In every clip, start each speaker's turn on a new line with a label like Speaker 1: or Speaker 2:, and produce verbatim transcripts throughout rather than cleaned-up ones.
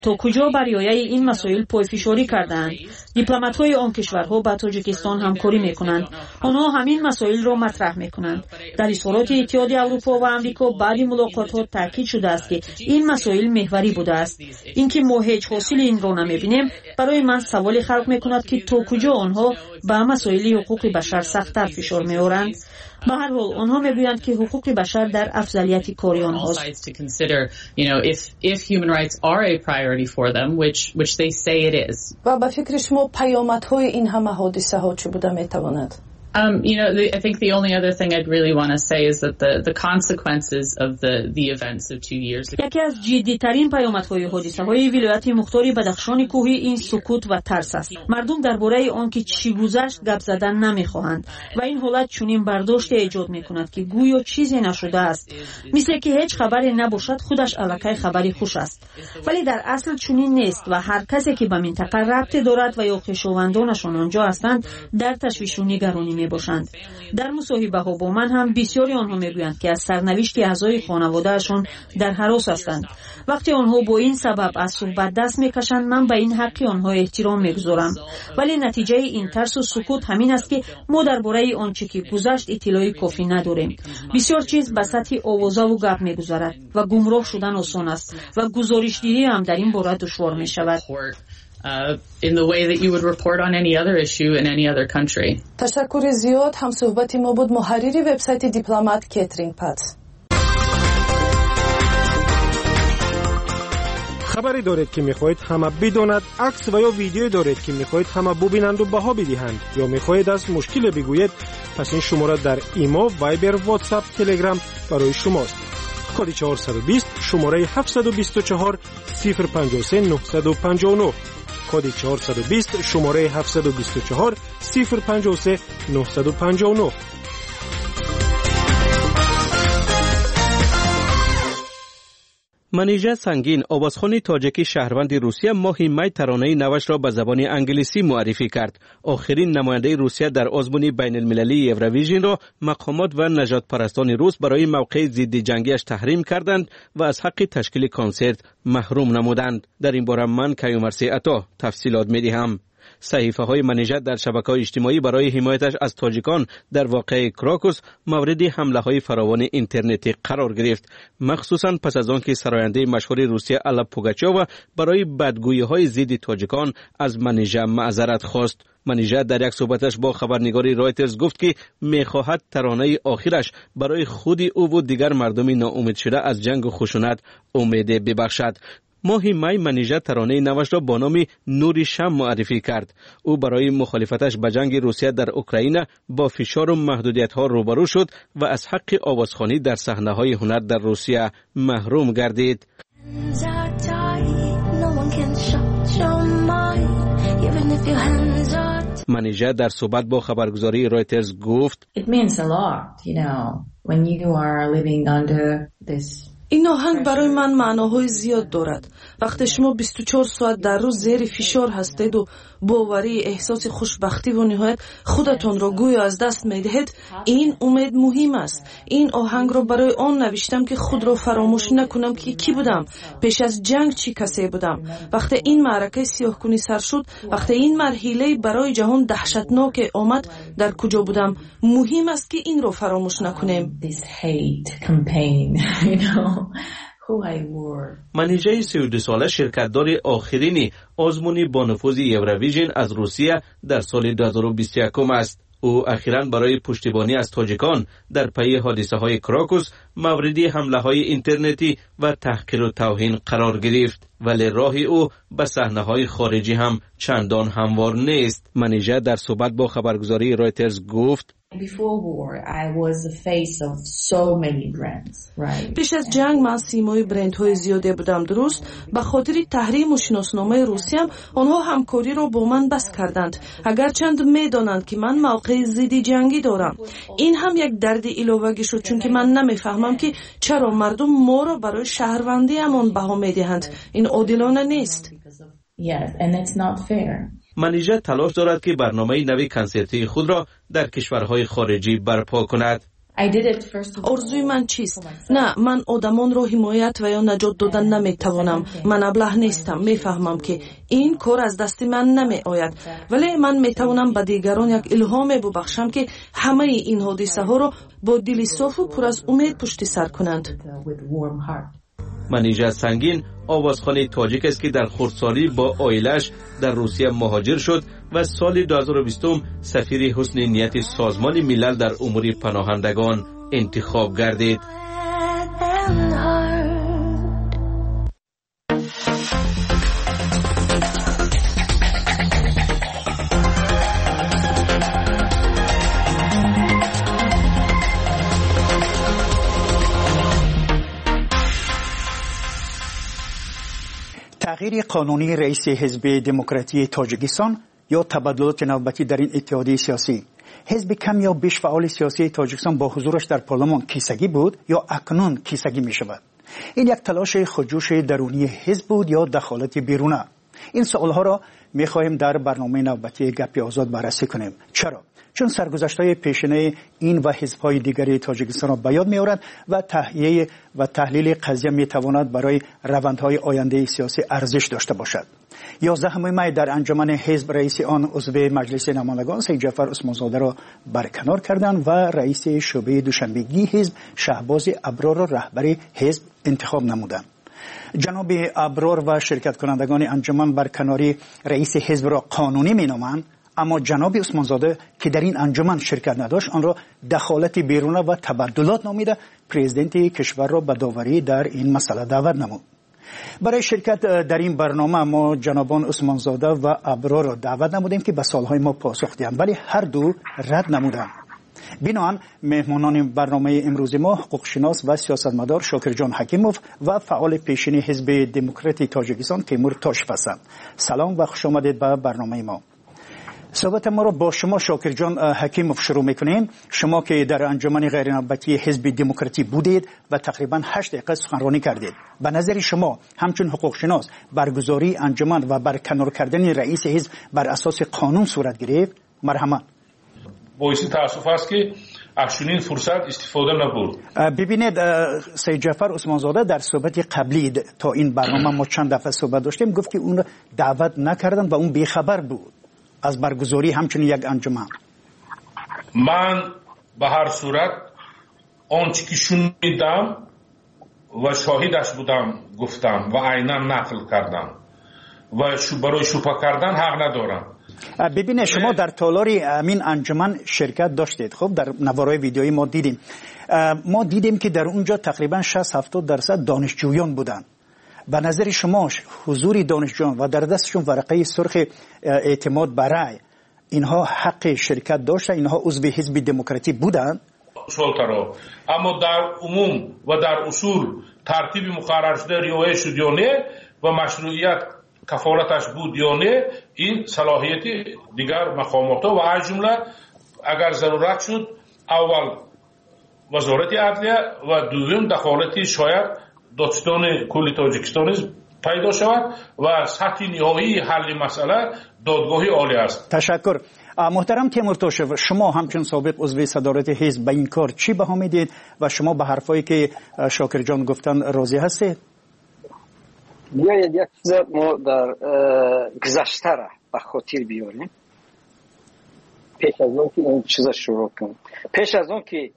Speaker 1: تا کجا بر یایه این مسائل پایفشاری کردند. دیپلمات‌های آن کشورها با تاجیکستان همکاری می‌کنند. آنها همین مسائل را مطرح می‌کنند. در اظهارات اتحادیه اروپا و آمریکا بعد ملاقات‌ها تاکید شده است که این مسائل محوری بوده است. اینکه ما هیچ حاصل این را نمی‌بینیم برای من سوال خلق می‌کند که تا کجا آنها با مسائل حقوق بشر سخت‌تر فشار می‌آورند. به هر حال آنها میگویند که حقوق بشر در افضلیت کاری آنهاست.
Speaker 2: و به فکر شما پیامدهای این همه حادثه ها چه بوده میتواند؟
Speaker 3: Um, you know, the, I think the only other thing I'd really want to say is that the, the consequences of the, the events of two years ago.
Speaker 1: یکی از جدی‌ترین پیامدهای حادثه‌های ولایت مختار بدخشان کوهی این سکوت و ترس است. مردم درباره آنکه چی گذشت گپ زدن نمی‌خواهند و این حالت چنین برداشت ایجاد می‌کند که گویا چیزی نشده است. مثل که هیچ خبری نباشد خودش الکی خبری خوش است. ولی در اصل چنین نیست و هر کسی که به منطقه ربط دارد و یا خویشاوندانشان آنجا هستند در تشویش و نگرانی باشند. در مصاحبه ها با من هم بسیاری آنها میگویند که از سرنوشت اعضای خانوادهشان در هراس هستند. وقتی آنها با این سبب از صحبت دست میکشند من به این حق آنها احترام میگذارم. ولی نتیجه این ترس و سکوت همین است که ما درباره آنچه که گذشت اطلاعی کافی نداریم. بسیار چیز به سطح آوازه و گپ میگذرد و گمراه شدن آسان است و گزارشگیری هم در این باره دشوار میشود.
Speaker 3: Uh, in the way that you would report on any other issue in any other country.
Speaker 2: تشکر زیاد. هم صحبتی ما بود محرری وبسایت دیپلمات کاترین پاتس.
Speaker 4: خبری دارید که میخواهید همه بداند، عکس و یا ویدیو دارید که میخواهید همه ببینند و بها بدهند یا میخواهید از مشکل بگویید، پس این شماره در ایما، وایبر، واتساپ، تلگرام برای شماست. کد چهارصد و بیست شماره هفتصد و بیست و چهار صفر پنجاه و سه نهصد و پنجاه و نه. کد چهارصد و بیست شماره هفتصد و بیست و چهار صفر پنجاه و سه نهصد و پنجاه و نه.
Speaker 5: منیژه سنگین، آوازخوان تاجیکی شهروند روسیه، ماه می ترانه نوش را به زبان انگلیسی معرفی کرد. آخرین نماینده روسیه در آزمون بین المللی یورویژن را مقامات و نجات پرستان روس برای موقع ضد جنگیش تحریم کردند و از حق تشکیل کنسرت محروم نمودند. در این باره من کیومرثی عطا تفصیلات می‌دهم. صحیفه های منیژه در شبکه‌های اجتماعی برای حمایتش از تاجیکان در واقعه کراکوس مورد حمله های فراوان اینترنتی قرار گرفت، مخصوصاً پس از آنکه سراینده مشهور روسیه الا پوگاچووا برای بدگویی های ضد تاجیکان از منیژه معذرت خواست. منیژه در یک صحبتش با خبرنگاری رایترز گفت که میخواهد ترانه آخرش برای خود او و دیگر مردم ناامید شده از جنگ و خشونت امید ببخشد. ماه می منیژه ترانه نوش را با نام نور شم معرفی کرد. او برای مخالفتش به جنگ روسیه در اوکراین با فشار و محدودیت ها روبرو شد و از حق آوازخوانی در صحنه های هنر در روسیه محروم گردید. منیژه در صحبت با خبرگزاری رایترز گفت
Speaker 6: It means a lot, you know, when you are living under this.
Speaker 2: این آهنگ برای من معناهای زیاد دارد. وقتی شما بیست و چهار ساعت در روز زیر فشار هستید و باوری احساس خوشبختی و نهایت خودتان را گویا از دست می‌دهید، این امید مهم است. این آهنگ را برای آن نوشتم که خود را فراموش نکنم که کی بودم، پیش از جنگ چی کسی بودم، وقتی این معرکه سیاه‌کنی سر شد، وقتی این مرحله برای جهان دهشتناک آمد، در کجا بودم. مهم است که این را فراموش نکنیم.
Speaker 6: This hate campaign, you know.
Speaker 5: منیژه سی و دو ساله شرکتدار آخرین آزمون با نفوذ یورویژن از روسیه در سال دو هزار و بیست و یک است. او اخیراً برای پشتیبانی از تاجیکان در پی حادثه های کراکوس مورد حمله های اینترنتی و تحقیر و توهین قرار گرفت، ولی راه او به صحنه های خارجی هم چندان هموار نیست. منیژه در صحبت با خبرگزاری رایترز گفت
Speaker 6: Before war, I was the face of so many brands, right?
Speaker 2: پیش از جنگ من سیمای برندهای زیاده بودم. درست به خاطر تحریم و شناسنامه روسیه آنها همکاری را با من بس کردند، اگرچند میدانند که من موقع ضد جنگی دارم. این هم یک درد علاوه شد، چون که من نمیفهمم که چرا مردم ما را برای شهروندی امان بها میدهند. این عادلانه نیست.
Speaker 6: Yes, and it's not fair.
Speaker 5: منیژه تلاش دارد که برنامه نوی کنسرتی خود را در کشورهای خارجی برپا کند.
Speaker 6: I
Speaker 2: орзуи ман чист? Не, ман одамонро ҳимоят ва ё наҷот додан наметавонам. Ман аблаҳ нестам. Мефаҳмам ки ин кор аз дасти ман намеояд, вале ман метавонам ба дигарон як илҳоме бубахшам ки ҳамаи ин ҳодисаҳоро бо дили софу пур аз умед пушти сар кунанд.
Speaker 5: منیژه سنگین آوازخوان تاجیک است که در خردسالی با عائله‌اش در روسیه مهاجر شد و سال دو هزار و بیست سفیر حسن نیت سازمان ملل در امور پناهندگان انتخاب گردید.
Speaker 7: تغییر قانونی رئیس حزب دموکراتی تاجیکستان یا تبادلات نوبتی در این اتحادیه سیاسی. حزب کم یا بیش فعال سیاسی تاجیکستان با حضورش در پارلمان کیسگی بود یا اکنون کیسگی می شود. این یک تلاش خودجوش درونی حزب بود یا دخالت بیرونه؟ این سوالها را می خواهیم در برنامه نوبتی گپ آزاد بررسی کنیم. چرا؟ چون سرگذشت‌های پیشینه این و حزب‌های دیگری تاجیکستان را به یاد می‌آورد و تحلیل و تحلیل قضیه می‌تواند برای روندهای آینده سیاسی ارزش داشته باشد. یازدهم می در انجمن حزب رئیس آن عضو مجلس نمایندگان سید جعفر عثمانزاده را برکنار کردند و رئیس شعبه دوشنبگی حزب شهباز ابرار را رهبر حزب انتخاب نمودند. جناب ابرار و شرکت کنندگان انجمن برکناری رئیس حزب را قانونی می‌نامند، اما جناب عثمانزاده که در این انجمن شرکت نداشت آن را دخالت بیرونه و تبدلات نامیده پرزیدنت کشور را به داوری در این مسئله دعوت نمود. برای شرکت در این برنامه ما جنابان عثمانزاده و ابرار را دعوت نمودیم که به سوالهای ما پاسخ دهند، ولی هر دو رد نمودند. بنابراین مهمانان برنامه امروز ما حقوقشناس و سیاستمدار شاکرجان حکیموف و فعال پیشین حزب دموکراتی تاجیکستان تیمور تاشف هستند. سلام و خوش آمدید به برنامه ما. صحبت ما را با شما شاکرجان حکیموف شروع میکنیم. شما که در انجمن غیر نوبتی حزب دموکراتی بودید و تقریبا هشت دقیقه سخنرانی کردید، به نظر شما همچون حقوق شناس برگزاری انجمن و برکنار کردن رئیس حزب بر اساس قانون صورت گرفت؟ مرحمت.
Speaker 8: باعث تاسف است که از چنین فرصت استفاده نبود.
Speaker 7: ببینید سید جعفر عثمانزاده در صحبت قبلی تا این برنامه ما چند دفعه صحبت داشتیم گفت که اون دعوت نکردن و اون بیخبر بود از برگزاری همچنین یک انجمن.
Speaker 8: من به هر صورت آنچه که شنیدم و شاهدش بودم گفتم و عینا نقل کردم و برای شوپه کردن حق ندارم.
Speaker 7: ببینید شما در تالار امین انجمن شرکت داشتید. خب در نوارای ویدیویی ما دیدیم ما دیدیم که در اونجا تقریبا شصت هفتاد درصد دانشجویان بودند. به نظر شما حضور دانشجویان و در دستشون ورقه سرخ اعتماد برای اینها حق شرکت داشتن؟ اینها عضو حزب دموکراتی بودند؟
Speaker 8: شالترا اما در عموم و در اصول ترتیب مقرر شده رعایت شد یا نه و مشروعیت کفالتش بود یا نه، این صلاحیت دیگر مقامات و از جمله اگر ضرورت شد اول وزارت عدلیه و دوم دخالت شاید دادستان کل تاجیکستان پیدا شود و سطح نهایی حل مسئله دادگاه عالی است.
Speaker 7: تشکر. محترم تیمور تاشف، شما همچون سابق عضو صدارت حزب به این کار چی بها میدید و شما به حرفایی که شاکر جان گفتن راضی هستید؟
Speaker 9: بیاید یک چیز ما در گذشته را به خاطر بیاریم پیش از اون که این چیز شروع کنیم. پیش از اون که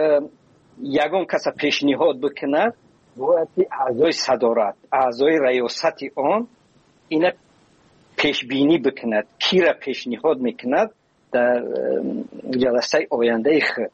Speaker 9: یگان کس پیشنهاد بکند باید اعضای صدارت اعضای ریاست آن این پیش بینی بکند کی را پیشنهاد میکند در جلسه آینده خود.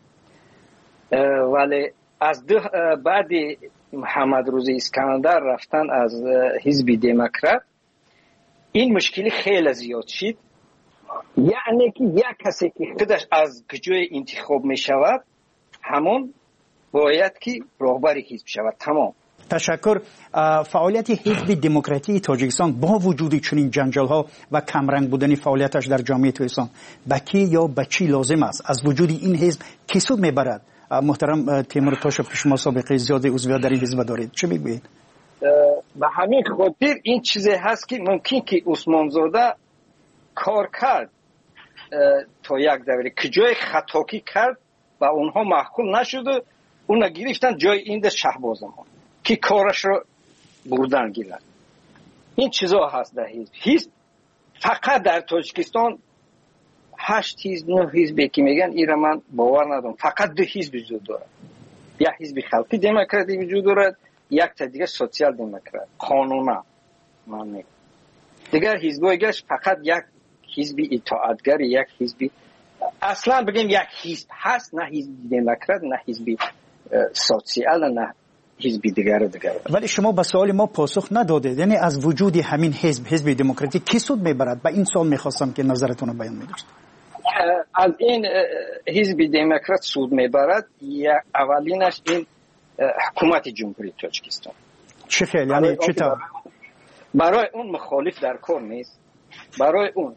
Speaker 9: ولی از ده بعد محمد روزی اسکندر رفتن از حزب دموکرات این مشکلی خیلی زیاد شد، یعنی که یک کسی که خودش از جای انتخاب می شود همون باید که رهبر حزب شود. تمام.
Speaker 7: تشکر. فعالیت حزب دموکراتی تاجیکستان با وجود چنین جنجال ها و کمرنگ بودن فعالیتش در جامعه تاجیکستان به کی یا به چی لازم است؟ از وجود این حزب کی سود میبرد؟ محترم تیمور تاشف، شما سابقه زیاد عضویت در این حزب دارید، چه میگویید؟
Speaker 9: به همین خاطر این چیزی هست که ممکن که عثمانزاده کار کرد تا یک دوره که جای خطاکی کرد و اونها محکوم نشد و اون گرفتن جای این دست شهبازمان که کارش رو بردن گیرن. این چیزا هست در حزب. حزب فقط در تاجیکستان هشت حزب نه حزبی که میگن ایرا من باور ندارم. فقط دو حزب وجود دارد. یک حزب خلقی دموکراتی وجود دارد، یک تا دیگه سوسیال دموکرات قانونا من میگم. دیگر حزبایش فقط یک حزب اطاعتگر، یک حزب اصلا بگیم یک حزب هست، نه حزب دموکرات نه حزب سوسیال نه حزب دیگر دیگر.
Speaker 7: ولی شما به سوال ما پاسخ ندادید، یعنی از وجود همین حزب حزب دموکراتی کی سود میبرد؟ به این سوال میخواستم که نظرتون رو بیان میداشت.
Speaker 9: از این حزب دموکرات سود میبرد یا اولینش این حکومت جمهوری تاجیکستان.
Speaker 7: چه خیلی یعنی چه تا
Speaker 9: برای اون مخالف در کار نیست. برای اون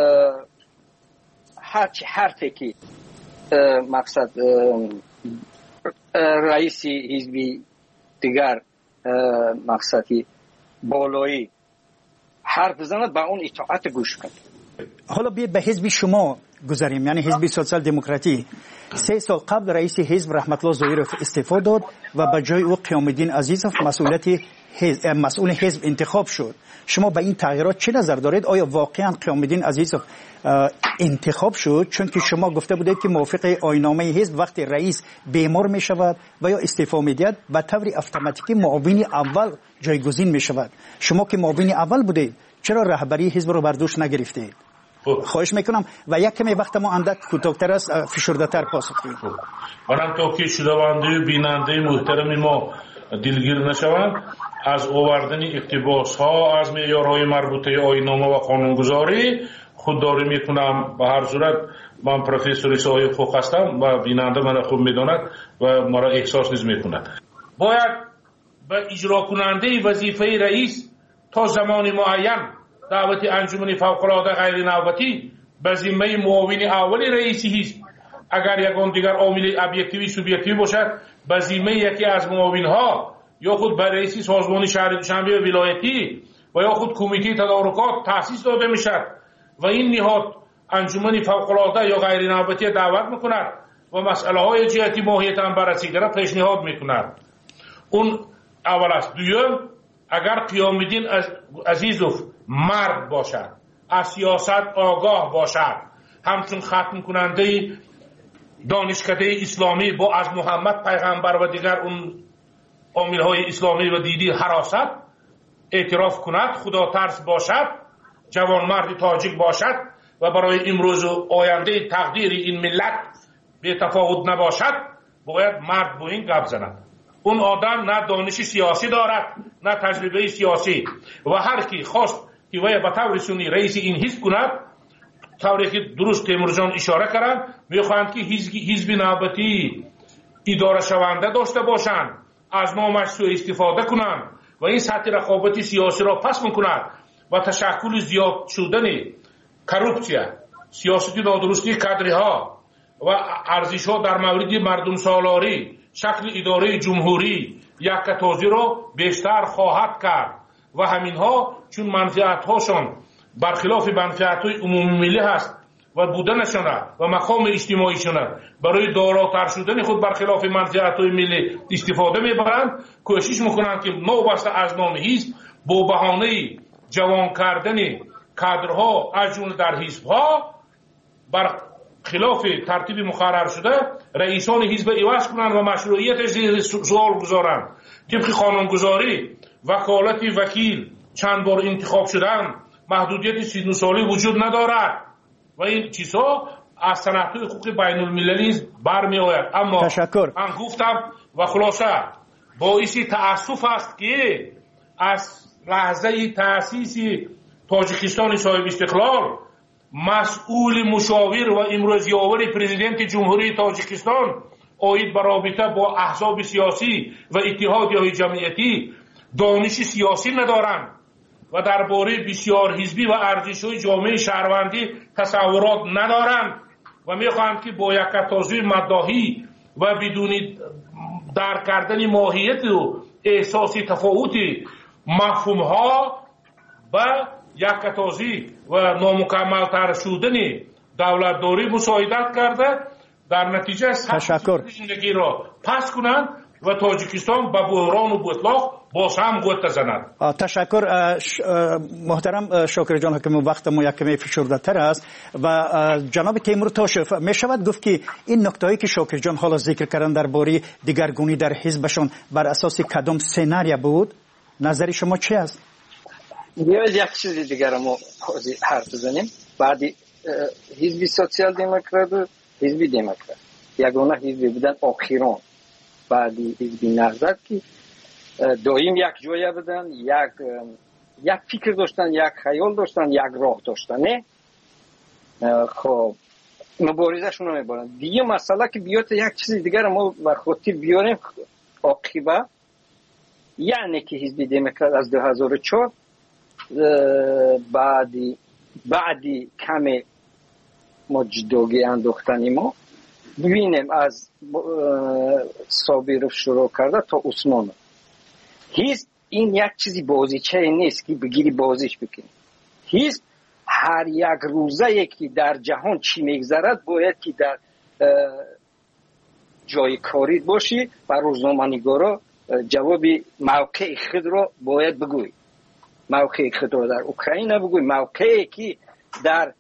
Speaker 9: هر حرفی که مقصد رئیس حزبی دیگر مقصدی بالایی حرف بزند به اون اطاعت گوش کن.
Speaker 7: حالا بیا به حزب شما گذاریم، یعنی حزب سوسیال دموکراتی. سه سال قبل رئیس حزب رحمت الله ظاهری استعفا داد و به جای او قیام الدین عزیزов مسئولیت مسئول حزب انتخاب شد. شما به این تغییرات چه نظر دارید؟ آیا واقعا قیام الدین عزیزов انتخاب شد چون که شما گفته بودید که موافق آیین‌نامه حزب وقتی رئیس بیمار می شود و یا استعفا میدهد به طور اتوماتیکی معاون اول جایگزین می شود؟ شما که معاون اول بودید چرا رهبری حزب رو بر دوش نگرفتید؟ خواهش میکنم و یک کمی وقت ما اندک کوتاه‌تر است، فشرده‌تر پاسخ بدید.
Speaker 8: منم تا که شنونده بیننده محترم ما دلگیر نشوند، از آوردن اقتباس ها از معیارهای مربوطه آیین‌نامه و قانونگذاری خودداری میکنم. به هر صورت من پروفسور صاحب حقوق هستم و بیننده من خوب میداند و مرا احساس نیز میکند. باید به اجرا کننده وظیفه رئیس تا زمان معین دعوت انجمن فوق‌العاده غیر نوبتی به ذمه معاون اول رئیس حزب، اگر یگان دیگر عامل ابجکتیوی سوبژکتیوی باشد به ذمه یکی از معاونها یا خود به رئیس سازمان شهر دوشنبه ولایتی و یا خود کمیته تدارکات تأسیس داده میشد و این نهاد انجمن فوق‌العاده یا غیر نوبتی دعوت میکند و مسئله های جهتی ماهیت هم بررسی را پیشنهاد میکند. اون اول است. دوم، اگر قیام الدین عزیزов مرد باشد، از سیاست آگاه باشد، همچون ختم کننده دانشکده اسلامی با از محمد پیغمبر و دیگر اون عامل‌های اسلامی و دینی حراست اعتراف کند، خدا ترس باشد، جوانمرد تاجیک باشد و برای امروز و آینده تقدیر این ملت بی تفاوت نباشد، باید مرد با این گپ زند. اون آدم نه دانش سیاسی دارد نه تجربه سیاسی و هر کی خواست که وی به طور سنی رئیس این حزب کند، طوری که درست تیمور جان اشاره کردند، میخواهند که حزب نوبتی اداره شونده داشته باشند، از نامش سوء استفاده کنند و این سطح رقابت سیاسی را پس میکند و تشکل زیاد شدن کروپسیا، سیاست نادرستی کادرها و ارزش‌ها در مورد مردم سالاری، شکل اداره جمهوری یکتازی را بیشتر خواهد کرد و همینها چون منفعت‌هاشون برخلاف منفعت‌های عمومی ملی هست و بودنشون و مقام اجتماعیشون برای داراتر شدن خود برخلاف منفعت‌های ملی استفاده میبرند، کوشش میکنند که نوبسته از نام حزب با بهانه جوان کردن کادرها از جمله در حزب‌ها بر خلاف ترتیب مقرر شده رئیسان حزب عوض کنند و مشروعیت زیر سوال گذارند. طبق قانونگذاری وکالت وکیل چند بار انتخاب شدن، محدودیت سی و نه ساله وجود ندارد و این چیزها از سنت‌های حقوق بین المللی برمی آید. اما
Speaker 7: تشکر.
Speaker 8: من گفتم و خلاصه باعث تأسف است که از لحظه تأسیس تاجیکستان صاحب استقلال مسئول مشاور و امروزیاور پرزیدنت جمهوری تاجیکستان آید به رابطه با احزاب سیاسی و اتحادیه‌های جمعیتی دانش سیاسی ندارند و درباره بسیار حزبی و ارزش‌های جامعه شهروندی تصورات ندارند و می‌خواهند که با یکتازی مداحی و بدون درک کردن ماهیت و احساس تفاوت مفهوم‌ها و یکتازی و نامکمل‌تر شدن دولتداری مساعدت کرده در نتیجه سطح زندگی را پس کنند و تاجیکستان به بحران و بطلاق باز هم گوت زند.
Speaker 7: تشکر محترم شاکر جان حکیم. وقت ما یک کمی فشرده تر است و جناب تیمور تاشف می شود گفت که این نکتهایی که شاکر جان حالا ذکر کردن درباره دیگرگونی در حزبشون بر اساس کدام سناریو بود؟ نظر شما چی است؟
Speaker 9: بیاید یک چیز دیگر ما حرف بزنیم. بعدی حزب سوسیال دموکرات و حزب دموکرات یگانه حزب بودن آخران بعدی حزب نهضت که دائم یک جای بودن، یک یک فکر داشتن، یک خیال داشتن، یک راه داشتن. نه خب مبارزهشون رو میبرن. دیگه مسئله که بیاد یک چیز دیگر ما به خاطر بیاریم عاقبه، یعنی که حزب دموکرات از دو هزار و چهار بعدی بعدی کمی ما جداگی انداختنی ما ببینیم از صابرов شروع کرده تا عثمان. هیچ این یک چیزی بازیچه نیست که بگیری بازیش بکنی. هیچ هر یک روزه که در جهان چی میگذرد باید که در جای کاری باشی و روزنامه‌نگارا جواب موقع خود را باید بگوی. موقع خود را در اوکراین بگوی، موقعی که در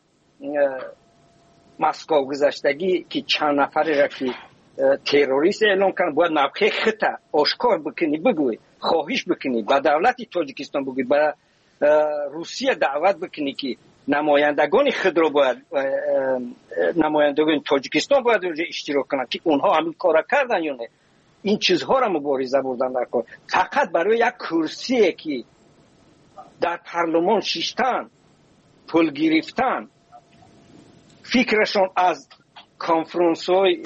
Speaker 9: مسکو گذشتگی که چند نفر را که تروریست اعلام کردن باید موقع خود آشکار بکنی، بگوی، خواهش بکنی، به دولت تاجیکستان بگوی، به روسیه دعوت بکنی که نمایندگان خود را باید نمایندگان تاجیکستان باید اشتراک کنند که اونها همین کار کردن یا نه. این چیزها را مبارزه بردن در کار. فقط برای یک کرسی که در پارلمان شیشتن پول گرفتن، فکرشون از کنفرانس های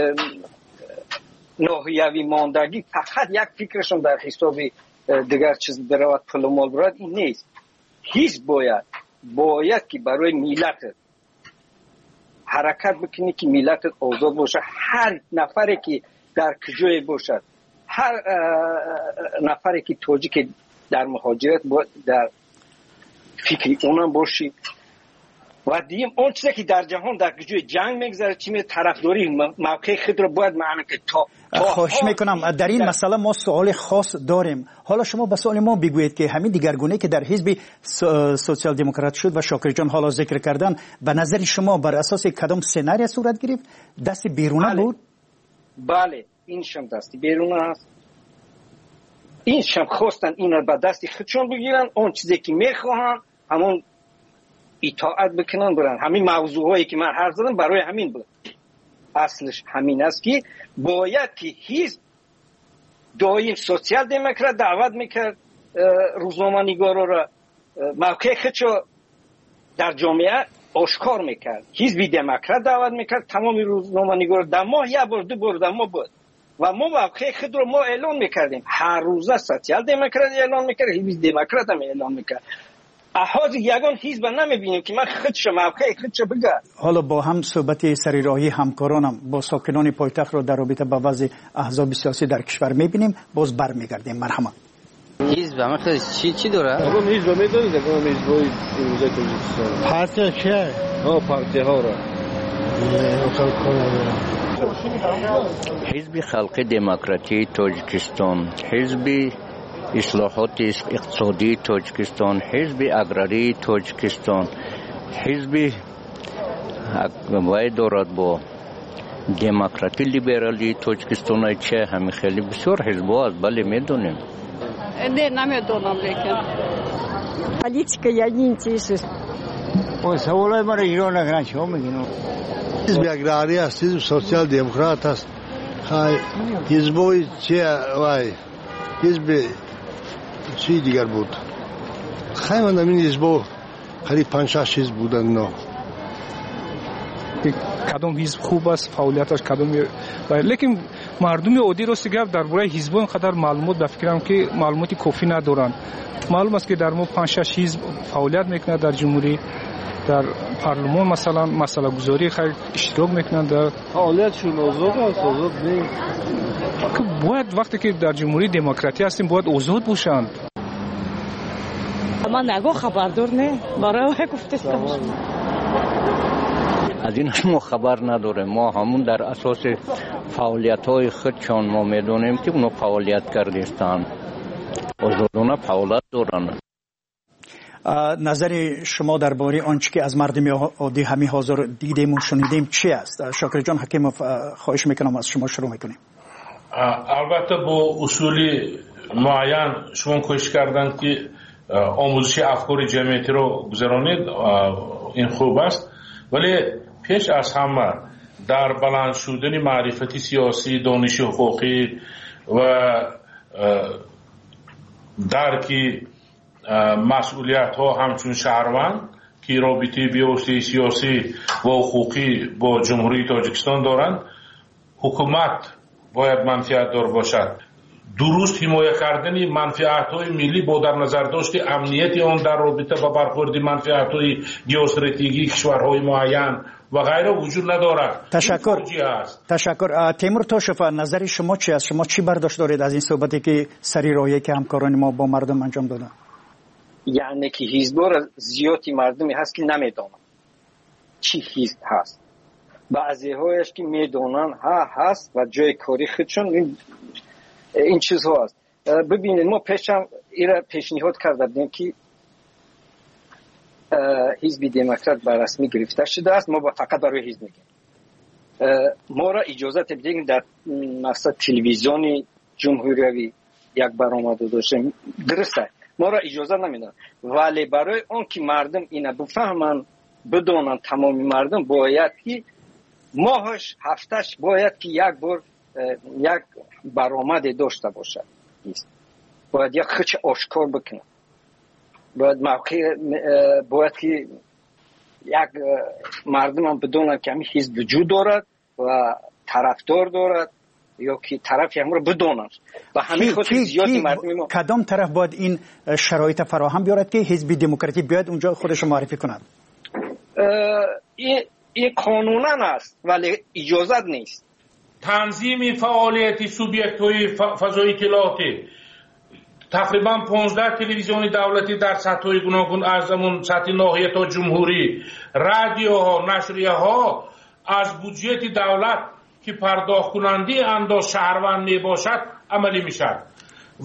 Speaker 9: ناحیوی ماندگی فقط یک فکرشون در حساب دیگر چیز برود پول مال برد، این نیست. هیچ باید باید که برای ملت حرکت بکنی که ملت آزاد باشه. هر نفری که در کجای باشد، هر نفری که تاجیک در مهاجرت باید در فکری اونم باشی. و دیم اون چیزی که در جهان در کجای جنگ میگذره چی می طرفداری موقع خود رو باید معنی که تا
Speaker 7: خواهش میکنم در این مسئله ما سوال خاص داریم. حالا شما به سوال ما بگویید که همین دیگرگونی که در حزب سوسیال دموکرات شد و شاکر جان حالا ذکر کردن، به نظر شما بر اساس کدام سناریو صورت گرفت؟ دست بیرونه
Speaker 9: بله.
Speaker 7: بود؟
Speaker 9: بله این شم دستی بیرونه است. این شم خواستن این رو به دستی خودشون بگیرن، اون چیزی که میخواهن همون اطاعت بکنن برن. همین موضوعایی که من حرف زدم برای همین بود. اصلش همین است که باید که هیچ دایم سوسیال دموکرات دعوت میکرد روزنامه‌نگارا را موقع خودشو در جامعه آشکار میکرد. حزب دموکرات دعوت میکرد تمام روزنامه‌نگارا در ماه یک بار دو بار در ماه بود و ما موقع خود رو ما اعلان میکردیم. هر روزه سوسیال دموکرات اعلان میکرد، حزب دموکرات هم اعلان میکرد. احاز یگان حزب نمیبینیم که من خودش موقع خودش بگم.
Speaker 7: حالا با هم صحبت سری راهی همکارانم با ساکنان پایتخت رو در رابطه با وضع احزاب سیاسی در کشور میبینیم. باز برمیگردیم. مرحبا.
Speaker 10: حزب همه خیلی چی چی داره؟
Speaker 11: آقا حزب میدونید که اون حزبای امروزه تاجیکستان
Speaker 10: پارتی چیه؟
Speaker 11: ها پارتی ها را
Speaker 12: حزب خلق دموکراتی تاجیکستان، حزب اصلاحات اقتصادی تاجیکستان، حزب اگراری تاجیکستان، حزب وای دارد با دموکراتی لیبرالی تاجیکستان. چه همین خیلی بسیار حزب‌ها است. بله میدونیم.
Speaker 13: نه نمیدونم لیکن پالیتیکا я не интересуюсь.
Speaker 10: اون سوالای ما رو ایران نگران شما میگین.
Speaker 11: حزب اگراری است، حزب سوسیال دموکرات است. های حزبای چه وای حزب چی دیگر بود؟ خیلی من این حزبا قریب پنج شش حزب بودن. نه
Speaker 14: کدام حزب خوب است، فعالیتش کدام، لیکن مردم عادی رو سیگاب درباره حزب اینقدر معلومات به فکرم که معلوماتی کافی ندارن. معلوم است که در مو پنج شش حزب فعالیت میکنه در جمهوری، در پارلمان مثلا مسئله گذاری خیلی اشتراک میکنن در
Speaker 11: فعالیتشون. آزاد است، آزاد نیست.
Speaker 14: که باید وقتی که در جمهوری دموکراتی هستیم باید آزاد باشند.
Speaker 13: من نگو خبردار نه برای گفتم
Speaker 12: از این ما خبر نداریم. ما همون در اساس فعالیت های خودشان ما میدونیم که اونو فعالیت کردستان آزادانه فعالیت دارن.
Speaker 7: نظر شما درباره آنچه که از مردم عادی همین حاضر دیدیم و شنیدیم چی است؟ شاکر جان حکیموف خواهش میکنم از شما شروع میکنیم.
Speaker 8: البته با اصولی معین شما کوشش کردن که آموزش افکار جمعیتی رو گذرانید، این خوب است، ولی پیش از همه در بلند شدن معرفت سیاسی، دانش حقوقی و درکی مسئولیت ها همچون شهروند که رابطه بیوسته سیاسی و حقوقی با جمهوری تاجیکستان دارند، حکومت باید منفعت دار باشد. درست حمایت کردن منفعت های ملی با در نظر داشت امنیت آن در رابطه با برخورد منفعت های ژئواستراتژیک کشورهای معین و غیره وجود ندارد.
Speaker 7: تشکر. تشکر. تیمور توشف، نظر شما چی است؟ شما چی برداشت دارید از این صحبتی که سری راهی که همکاران ما با مردم انجام دادن؟
Speaker 9: یعنی که حزب‌ها زیادی مردمی هست که نمیدونن چی حزب هست، بعضی هایش که میدونن ها هست و جای کاری خودشون این, این چیز ها هست. ببینید ما پیشم ایره پیشنهاد کردیم که حزب دموکرات به رسمی گرفته شده است، ما با فقط برای حزب میگیم. ما را اجازه بدهید در مثلا تلویزیون جمهوری یک برآمده داشتیم، درسته ما را اجازه نمیدن، ولی برای اون که مردم اینا بفهمن بدونن، تمام مردم باید که ماهش هفتش باید که یک بار یک برآمده داشته باشد، باید یک خچ آشکار بکنه، باید موقع باید که یک مردم هم بدونن که همین حزب وجود دارد و طرفدار دارد یا که طرف هم رو بدونن و همین خود زیادی مردم ما.
Speaker 7: کدام طرف باید این شرایط فراهم بیارد که حزب دموکراتی بیاد اونجا خودش معرفی کند؟
Speaker 9: این این قانونا است ولی اجازت نیست.
Speaker 8: تنظیم فعالیت سوبیکت های فضای اطلاعاتی تقریبا پانزده تلویزیون دولتی در سطح های گوناگون از زمان سطح ناحیه تا جمهوری، رادیوها، نشریه ها از بودجه دولت که پرداخت کننده انداز شهروند می باشد عملی می شد و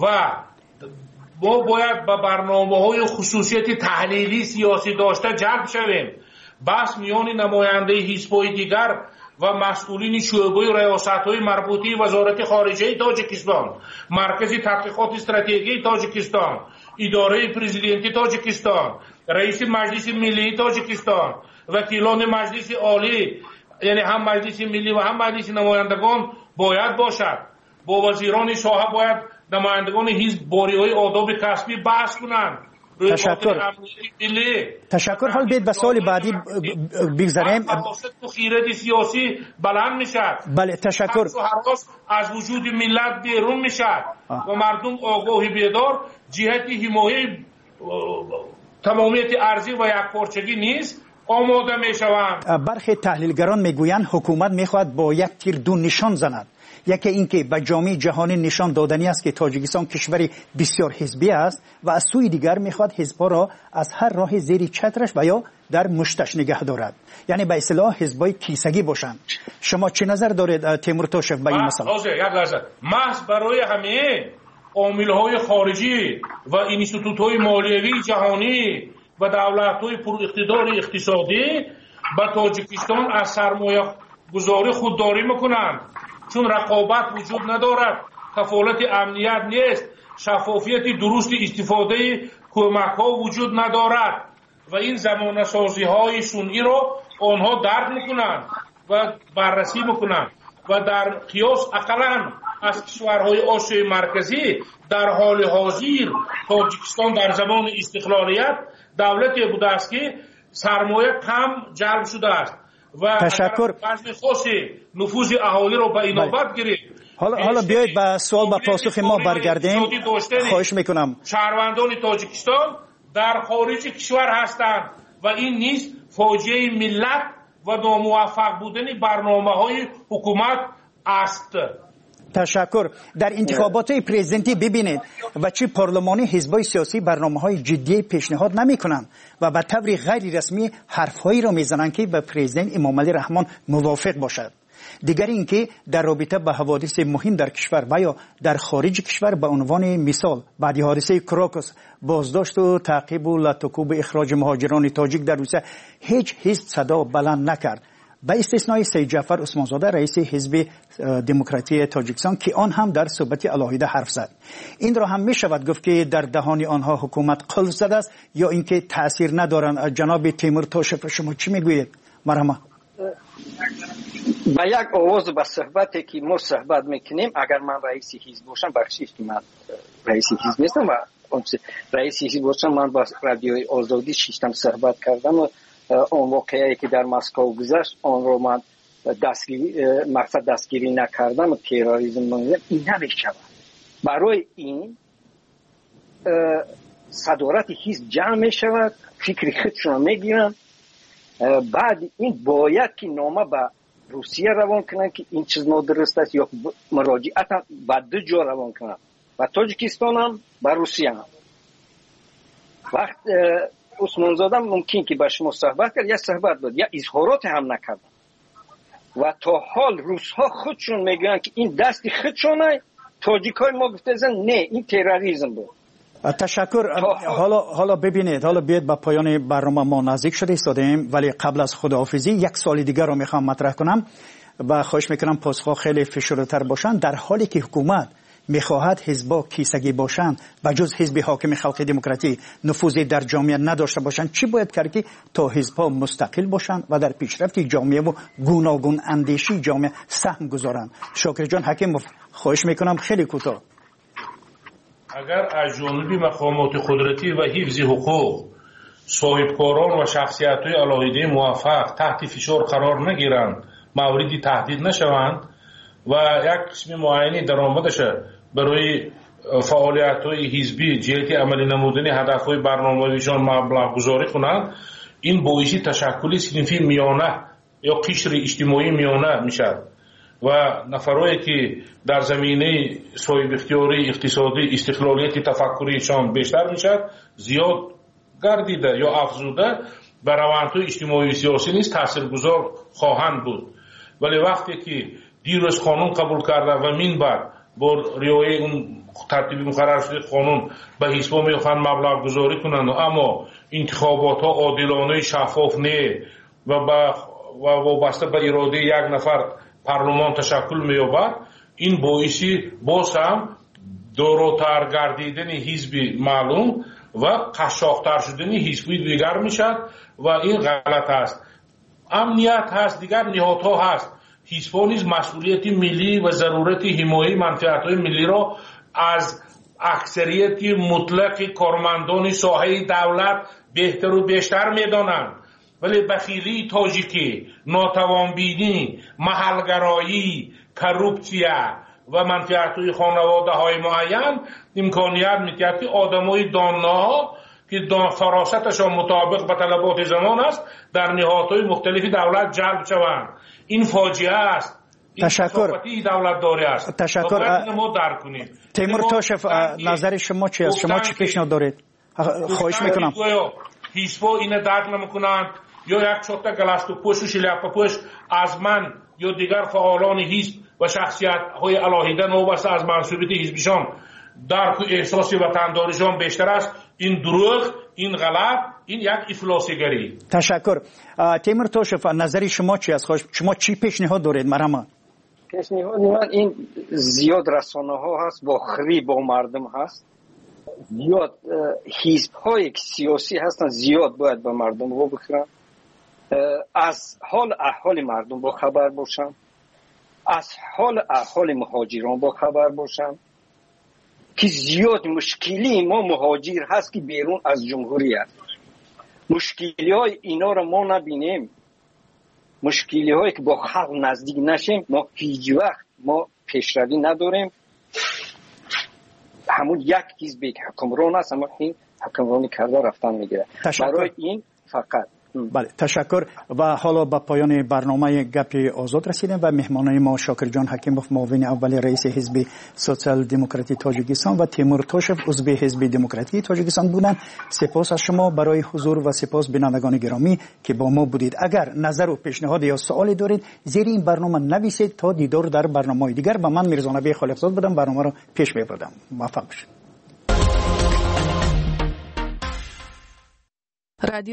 Speaker 8: ما باید به برنامه های خصوصیت تحلیلی سیاسی داشته جلب شویم. بس میان نماینده حزب‌های دیگر و مسئولین شعبه ریاست‌های مربوطه وزارت خارجه تاجیکستان، مرکز تحقیقات استراتژی تاجیکستان، اداره پرزیدنتی تاجیکستان، رئیس مجلس ملی تاجیکستان، وکیلان مجلس عالی، یعنی هم مجلس ملی و هم مجلس نمایندگان باید باشد. با وزیران ساحه باید نمایندگان حزب باری‌های آداب کسبی بحث کنند.
Speaker 7: تشکر. تشکر. حال بیت به سال بعدی بگذاریم.
Speaker 8: خیرات سیاسی بلند میشد.
Speaker 7: بله تشکر.
Speaker 8: از وجود ملت بیرون میشد و مردم آگاهی بیدار جهت حمایت تمامیت ارضی و یکپارچگی نیست آماده میشوند.
Speaker 7: برخی تحلیلگران میگویند حکومت میخواهد با یک تیر دو نشان زند. یکی اینکه به جامعه جهانی نشان دادنی است که تاجیکستان کشوری بسیار حزبی است و از سوی دیگر میخواد حزب‌ها را از هر راه زیر چترش و یا در مشتش نگه دارد، یعنی به اصطلاح حزب‌های کیسگی باشند. شما چه نظر دارید تیمور توشف به این مسئله؟
Speaker 8: یک لحظه محض برای همه عامل‌های خارجی و اینستیتوت‌های مالیوی جهانی و دولت‌های پر اقتدار اقتصادی به تاجیکستان از سرمایه گذاری خودداری میکنند، چون رقابت وجود ندارد، کفالت امنیت نیست، شفافیت درست استفاده کمک ها وجود ندارد و این زمانه سازی های سنئی را آنها درک میکنند و بررسی میکنند و در قیاس اقلا از کشورهای آسیای مرکزی در حال حاضر تاجیکستان در زمان استقلالیت دولتی بوده است که سرمایه کم جلب شده است و
Speaker 7: تشکر.
Speaker 8: بعضی خاصی نفوذ اهالی رو به اینابت گرفت.
Speaker 7: حالا حالا بیایید به سوال و پاسخ ما برگردیم. خواهش میکنم.
Speaker 8: شهروندان تاجیکستان در خارج کشور هستند و این نیز فاجعه ملت و ناموفق بودن برنامه های حکومت است.
Speaker 7: تشکر. در انتخابات پرزیدنتی ببینید و چه پارلمانی حزبای سیاسی برنامه‌های جدی پیشنهاد نمی‌کنند و به طور غیر رسمی حرف‌هایی را می‌زنند که به پرزیدنت امام علی رحمان موافق باشد. دیگر اینکه در رابطه با حوادث مهم در کشور و یا در خارج کشور به عنوان مثال بعد حادثه کراکوس، بازداشت و تعقیب و لطکوب اخراج مهاجران تاجیک در روسیه هیچ حزب صدا بلند نکرد، به استثنای سید جعفر عثمانزاده رئیس حزب دموکراتی تاجیکستان که آن هم در صحبت علاهیده حرف زد. این را هم می شود گفت که در دهان آنها حکومت قلب زده است یا اینکه تاثیر ندارند. جناب تیمور تاشف شما چی میگویید؟ مرحبا.
Speaker 9: با یک آواز به صحبتی که ما صحبت میکنیم، اگر من رئیس حزب باشم، بخشید که من رئیس حزب نیستم و رئیس حزب باشم، من با رادیوی آزادی شیشتم صحبت کردم و اون واقعی که در مسکو گذشت آن رو من دستگیری مقصد دستگیری نکردم و تروریسم نمیدونم، این نمیشود. برای این صدارت حزب جمع میشود، فکر خودشون میگیرن، بعد این باید که نامه به روسیه روان کنن که این چیز نادرست است یا مراجعت هم به دو جا روان کنن، و تاجیکستان هم به روسیه هم. وقت عثمانزاده ممکن که با شما صحبت کرد یا صحبت داد یا اظهارات هم نکرد و تا حال روسها خودشون میگن که این دست خودشونه، تاجیکای ما گفتن نه این تروریسم بود.
Speaker 7: تشکر. حالا حالا ببینید، حالا بیاید به پایان برنامه ما نزدیک شده ایستادیم، ولی قبل از خداحافظی یک سال دیگر رو میخوام مطرح کنم و خواهش میکنم پاسخ خیلی فشرده‌تر باشن. در حالی که حکومت میخواهد حزبا کیسگی باشند و جز حزب حاکم خلق دموکراتی نفوذی در جامعه نداشته باشند، چی باید کرد که تا حزبا مستقل باشند و در پیشرفت جامعه و گوناگون اندیشی جامعه سهم گذارند؟ شاکر جان حکیم خواهش میکنم خیلی کوتاه.
Speaker 8: اگر از جانب مقامات قدرتی و حفظ حقوق صاحبکاران و شخصیت‌های علاهیده موفق تحت فشار قرار نگیرند، موردی تهدید نشوند و یک قسم معینی درآمدش برای فعالیت‌های حزبی جهت عملی نمودن هدف‌های برنامه‌ایشان مبلغ گذاری کنند، این باعث تشکل صنفی میانه یا قشر اجتماعی میانه میشد و نفرایی که در زمینه صاحب اختیاری اقتصادی استقلالیت تفکریشان بیشتر میشد، زیاد گردیده یا افزوده بر روندهای اجتماعی و سیاسی نیز تاثیرگذار خواهند بود. ولی وقتی که دیروز قانون قبول کرده و من بعد با رعایت اون ترتیب مقرر شده قانون به حزب‌ها میخوان مبلغ گذاری کنند، اما انتخابات ها عادلانه شفاف نه و با و وابسته به اراده یک نفر پارلمان تشکل می‌یابد، این باعثی باز هم دوراتر گردیدن حزب معلوم و قشاق‌تر شدن حزبی دیگر میشد و این غلط است. امنیت هست، دیگر نهادها هست. حزب‌ها نیز مسئولیت ملی و ضرورت حمایت منفعت‌های ملی را از اکثریت مطلق کارمندان ساحه دولت بهتر و بیشتر می‌دانند، ولی بخیلی تاجیکی، ناتوانبینی، محلگرایی، کروپسیا و منفعت‌های خانواده‌های معین امکانیت می‌دهد که آدم‌های دانا که فراستشان مطابق به طلبات زمان است در نهادهای مختلف دولت جلب شوند. این فاجعه است.
Speaker 7: تشکر.
Speaker 8: این دولت داری است.
Speaker 7: تشکر.
Speaker 8: ما درک کنیم.
Speaker 7: تیمور تاشف نظر شما چی است؟ شما چی پیشنهاد دارید؟ خواهش میکنم.
Speaker 8: حزب‌ها این درک نمی‌کنند یا یک چوتا گلاستو پوش و شلیاپا پوش از من یا دیگر فعالان حزب و شخصیت‌های علاهیده نوبسته از منصوبیت حزبشان درک و احساس وطنداریشان بیشتر است. این دروغ، این غلط، این یک افلاسیگری.
Speaker 7: تشکر. تیمور تاشف نظر شما چی است؟ شما چی پیشنهاد دارید؟ مرحبا.
Speaker 9: پیشنهاد من این زیاد رسانه ها هست با خری با مردم هست، زیاد حزب های سیاسی هستن، زیاد باید با مردم رو بخورن، از حال احوال مردم با خبر باشن، از حال احوال مهاجران با خبر باشن که زیاد مشکلی ما مهاجر هست که بیرون از جمهوریت. مشکلی های اینا رو ما نبینیم، مشکلی هایی که با خلق نزدیک نشیم، ما هیچ وقت ما پیشروی نداریم. همون یک حزب حکمران است، اما این حکمرانی کرده رفتن میگیره. برای این فقط
Speaker 7: بله تشکر. و حالا به پایان برنامه گپ آزاد رسیدیم و مهمانان ما شاکر جان حکیموف معاون اول رئیس حزب سوسیال دموکراتی تاجیکستان و تیمور توشف عضو حزب دموکراتی تاجیکستان بودند. سپاس از شما برای حضور و سپاس بینندگان گرامی که با ما بودید. اگر نظر و پیشنهاد یا سوالی دارید زیر این برنامه نویسید تا دیدار در برنامه‌های دیگر. و من میرزا نبی خالقزاد بودم، برنامه رو پیش میبردم. موفق باشید.